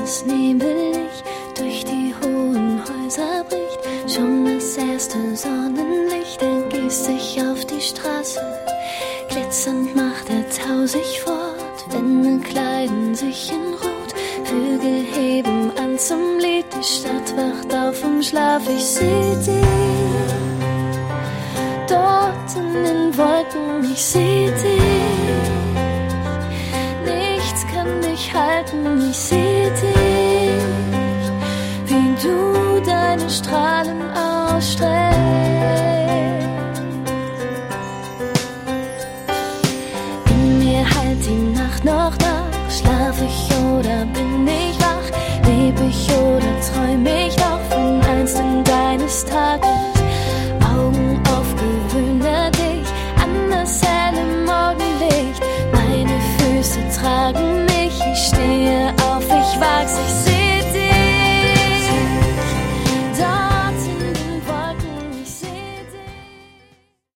das Nebellicht durch die hohen Häuser bricht. Schon das erste Sonnenlicht ergießt sich auf die Straße. Glitzernd macht der Tau sich fort, Wände kleiden sich in Rot. Vögel heben an zum Lied, die Stadt wacht auf vom Schlaf. Ich seh dich dort in den Wolken, ich seh dich. Nichts kann dich halten, ich seh dich, wie du deine Straße